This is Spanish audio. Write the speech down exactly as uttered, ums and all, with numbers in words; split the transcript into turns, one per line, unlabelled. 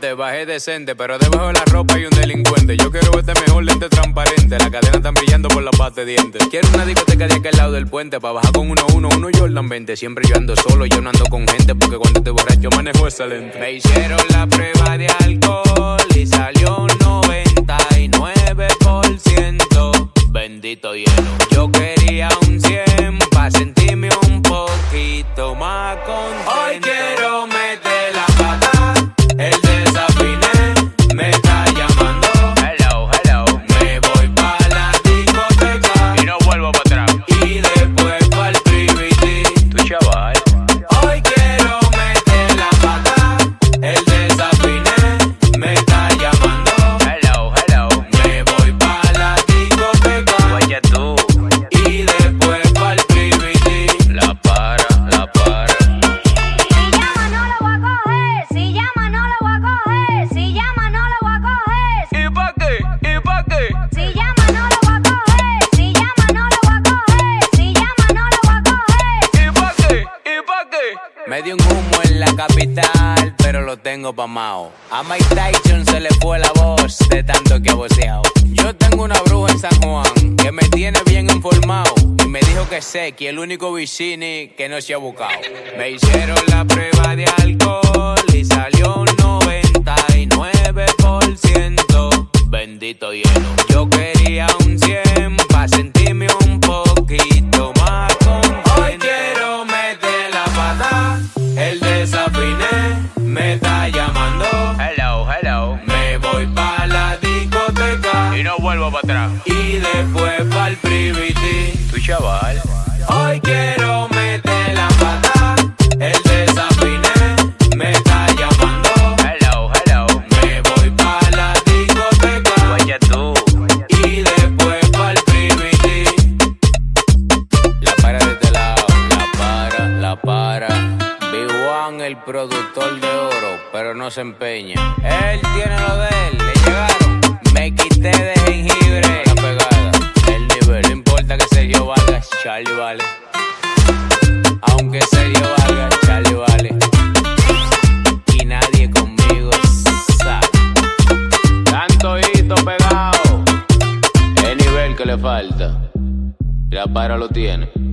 Vente, bajé decente, pero debajo de la ropa hay un delincuente. Yo quiero verte mejor, lente transparente. La cadena están brillando por la pata de dientes. Quiero una discoteca de aquel lado del puente, pa' bajar con uno uno, uno Jordan veinte. Siempre yo ando solo, yo no ando con gente, porque cuando estoy borracho manejo excelente. Me hicieron la prueba de alcohol y salió noventa y nueve por ciento. Bendito hielo. Yo quería un cien pa' sentirme un poquito más contento. Hoy quiero meter la pata, el desafiné me está llamando.
Hello, hello.
Me voy pa' la discoteca
Y no vuelvo para atrás.
y después pa' el privity.
Tu chaval.
Hoy quiero meter la pata, el desafiné me está llamando.
Hello, hello.
Me voy pa' la discoteca
Vaya tú.
y después pa' el privity.
La para, la para.
Si llama no lo voy a coger, si llama no lo voy a coger,
¿Y pa' qué? ¿Y pa' qué?
si llama no lo voy a coger, si llama no lo voy a coger, si llama no lo voy a coger.
¿Y pa' qué? ¿Y pa' qué?
Me di un humo en la capital, pero lo tengo pamao. A Mike Tyson se le fue la voz de tanto que ha voceado. Yo tengo una bruja en San Juan que me tiene bien informado y me dijo que sé que el único vicini que no se ha buscado. Me hicieron la prueba de alcohol y salió noventa y nueve por ciento. Bendito hielo. Yo quería un cien pa' sentirme un poquito más contento. Hoy quiero meter la pata, el desafiné me está llamando.
Hello, hello.
Me voy pa' la discoteca
Y no vuelvo para atrás.
y después pa' el privity.
Tu chaval.
Hoy quiero meter la pata, el desafiné me está llamando.
Hello, hello.
Me voy pa' la discoteca
Vaya tú.
y después pa' el privity. La para de este lado, la para, la para. B uno, el productor de oro, pero no se empeña. Él tiene lo de él, le llegaron. Me quité de jengibre, la pegada, el nivel. No importa que Sergio valga, Charlie vale. Aunque Sergio valga, Charlie vale. Y nadie conmigo sabe. Tanto hito pegado, el nivel que le falta. La para lo tiene.